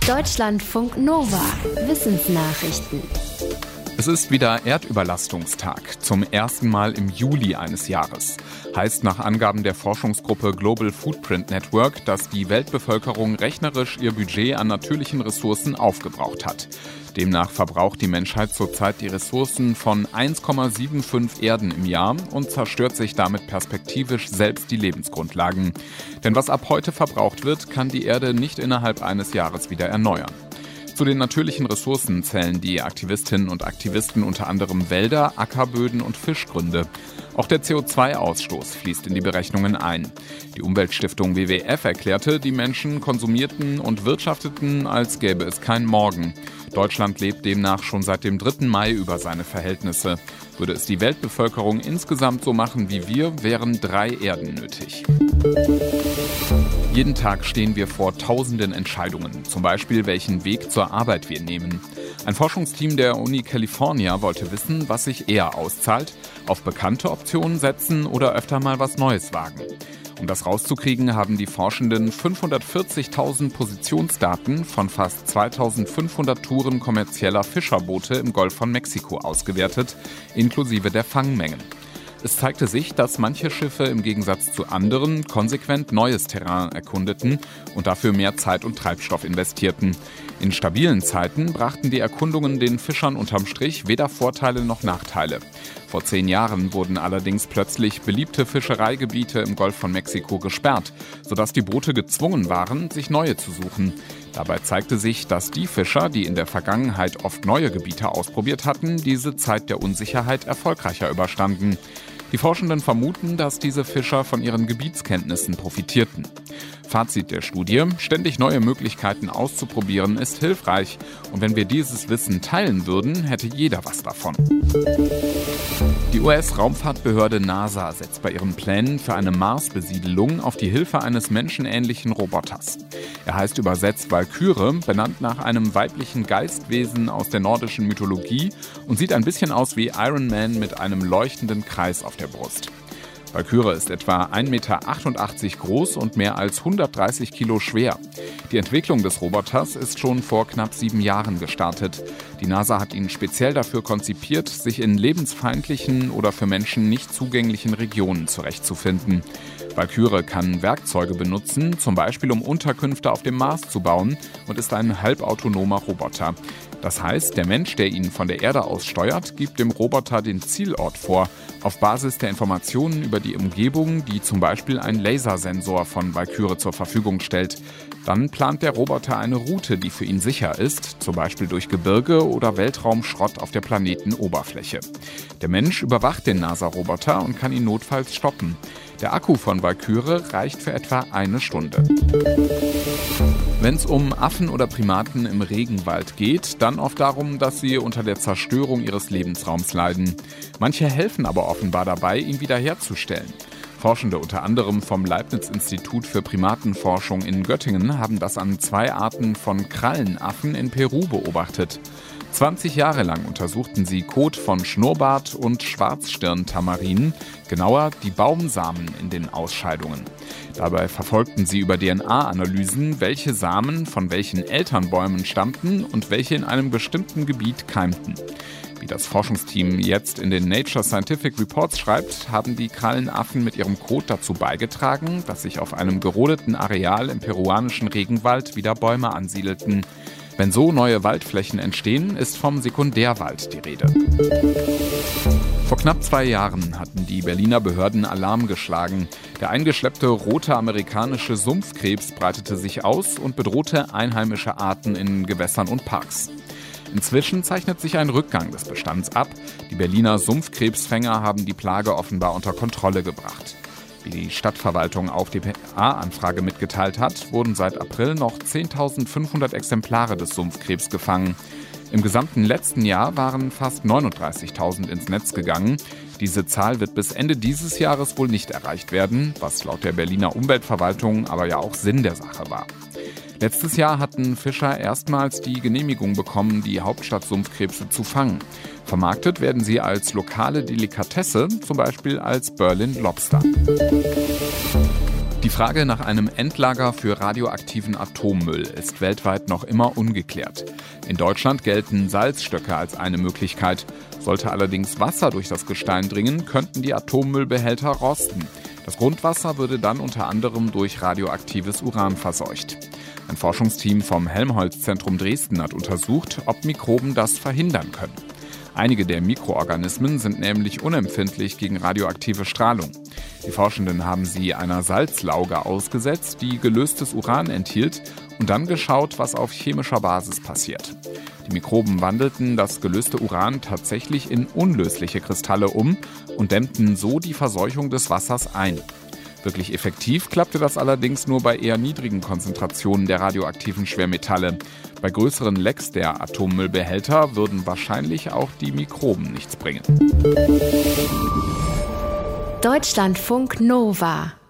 Deutschlandfunk Nova. Wissensnachrichten. Es ist wieder Erdüberlastungstag, zum ersten Mal im Juli eines Jahres. Heißt nach Angaben der Forschungsgruppe Global Footprint Network, dass die Weltbevölkerung rechnerisch ihr Budget an natürlichen Ressourcen aufgebraucht hat. Demnach verbraucht die Menschheit zurzeit die Ressourcen von 1,75 Erden im Jahr und zerstört sich damit perspektivisch selbst die Lebensgrundlagen. Denn was ab heute verbraucht wird, kann die Erde nicht innerhalb eines Jahres wieder erneuern. Zu den natürlichen Ressourcen zählen die Aktivistinnen und Aktivisten unter anderem Wälder, Ackerböden und Fischgründe. Auch der CO2-Ausstoß fließt in die Berechnungen ein. Die Umweltstiftung WWF erklärte, die Menschen konsumierten und wirtschafteten, als gäbe es kein Morgen. Deutschland lebt demnach schon seit dem 3. Mai über seine Verhältnisse. Würde es die Weltbevölkerung insgesamt so machen wie wir, wären 3 Erden nötig. Jeden Tag stehen wir vor tausenden Entscheidungen, zum Beispiel welchen Weg zur Arbeit wir nehmen. Ein Forschungsteam der Uni California wollte wissen, was sich eher auszahlt, auf bekannte Optionen setzen oder öfter mal was Neues wagen. Um das rauszukriegen, haben die Forschenden 540.000 Positionsdaten von fast 2.500 Touren kommerzieller Fischerboote im Golf von Mexiko ausgewertet, inklusive der Fangmengen. Es zeigte sich, dass manche Schiffe im Gegensatz zu anderen konsequent neues Terrain erkundeten und dafür mehr Zeit und Treibstoff investierten. In stabilen Zeiten brachten die Erkundungen den Fischern unterm Strich weder Vorteile noch Nachteile. Vor 10 Jahren wurden allerdings plötzlich beliebte Fischereigebiete im Golf von Mexiko gesperrt, sodass die Boote gezwungen waren, sich neue zu suchen. Dabei zeigte sich, dass die Fischer, die in der Vergangenheit oft neue Gebiete ausprobiert hatten, diese Zeit der Unsicherheit erfolgreicher überstanden. Die Forschenden vermuten, dass diese Fischer von ihren Gebietskenntnissen profitierten. Fazit der Studie: Ständig neue Möglichkeiten auszuprobieren ist hilfreich. Und wenn wir dieses Wissen teilen würden, hätte jeder was davon. Die US-Raumfahrtbehörde NASA setzt bei ihren Plänen für eine Mars-Besiedelung auf die Hilfe eines menschenähnlichen Roboters. Er heißt übersetzt Valkyrie, benannt nach einem weiblichen Geistwesen aus der nordischen Mythologie und sieht ein bisschen aus wie Iron Man mit einem leuchtenden Kreis auf der Brust. Valkyrie ist etwa 1,88 Meter groß und mehr als 130 Kilo schwer. Die Entwicklung des Roboters ist schon vor knapp 7 Jahren gestartet. Die NASA hat ihn speziell dafür konzipiert, sich in lebensfeindlichen oder für Menschen nicht zugänglichen Regionen zurechtzufinden. Valkyrie kann Werkzeuge benutzen, zum Beispiel um Unterkünfte auf dem Mars zu bauen, und ist ein halbautonomer Roboter. Das heißt, der Mensch, der ihn von der Erde aus steuert, gibt dem Roboter den Zielort vor, auf Basis der Informationen über die Umgebung, die zum Beispiel ein Lasersensor von Valkyrie zur Verfügung stellt. Dann plant der Roboter eine Route, die für ihn sicher ist, zum Beispiel durch Gebirge oder Weltraumschrott auf der Planetenoberfläche. Der Mensch überwacht den NASA-Roboter und kann ihn notfalls stoppen. Der Akku von Valkyrie reicht für etwa 1 Stunde. Wenn es um Affen oder Primaten im Regenwald geht, dann oft darum, dass sie unter der Zerstörung ihres Lebensraums leiden. Manche helfen aber offenbar dabei, ihn wiederherzustellen. Forschende unter anderem vom Leibniz-Institut für Primatenforschung in Göttingen haben das an 2 Arten von Krallenaffen in Peru beobachtet. 20 Jahre lang untersuchten sie Kot von Schnurrbart- und Schwarzstirn-Tamarinen, genauer die Baumsamen in den Ausscheidungen. Dabei verfolgten sie über DNA-Analysen, welche Samen von welchen Elternbäumen stammten und welche in einem bestimmten Gebiet keimten. Wie das Forschungsteam jetzt in den Nature Scientific Reports schreibt, haben die Krallenaffen mit ihrem Kot dazu beigetragen, dass sich auf einem gerodeten Areal im peruanischen Regenwald wieder Bäume ansiedelten. Wenn so neue Waldflächen entstehen, ist vom Sekundärwald die Rede. Vor knapp 2 Jahren hatten die Berliner Behörden Alarm geschlagen. Der eingeschleppte rote amerikanische Sumpfkrebs breitete sich aus und bedrohte einheimische Arten in Gewässern und Parks. Inzwischen zeichnet sich ein Rückgang des Bestands ab. Die Berliner Sumpfkrebsfänger haben die Plage offenbar unter Kontrolle gebracht. Wie die Stadtverwaltung auf DPA-Anfrage mitgeteilt hat, wurden seit April noch 10.500 Exemplare des Sumpfkrebs gefangen. Im gesamten letzten Jahr waren fast 39.000 ins Netz gegangen. Diese Zahl wird bis Ende dieses Jahres wohl nicht erreicht werden, was laut der Berliner Umweltverwaltung aber ja auch Sinn der Sache war. Letztes Jahr hatten Fischer erstmals die Genehmigung bekommen, die Hauptstadt-Sumpfkrebse zu fangen. Vermarktet werden sie als lokale Delikatesse, zum Beispiel als Berlin Lobster. Die Frage nach einem Endlager für radioaktiven Atommüll ist weltweit noch immer ungeklärt. In Deutschland gelten Salzstöcke als eine Möglichkeit. Sollte allerdings Wasser durch das Gestein dringen, könnten die Atommüllbehälter rosten. Das Grundwasser würde dann unter anderem durch radioaktives Uran verseucht. Ein Forschungsteam vom Helmholtz-Zentrum Dresden hat untersucht, ob Mikroben das verhindern können. Einige der Mikroorganismen sind nämlich unempfindlich gegen radioaktive Strahlung. Die Forschenden haben sie einer Salzlauge ausgesetzt, die gelöstes Uran enthielt, und dann geschaut, was auf chemischer Basis passiert. Die Mikroben wandelten das gelöste Uran tatsächlich in unlösliche Kristalle um und dämmten so die Verseuchung des Wassers ein. Wirklich effektiv klappte das allerdings nur bei eher niedrigen Konzentrationen der radioaktiven Schwermetalle. Bei größeren Lecks der Atommüllbehälter würden wahrscheinlich auch die Mikroben nichts bringen. Deutschlandfunk Nova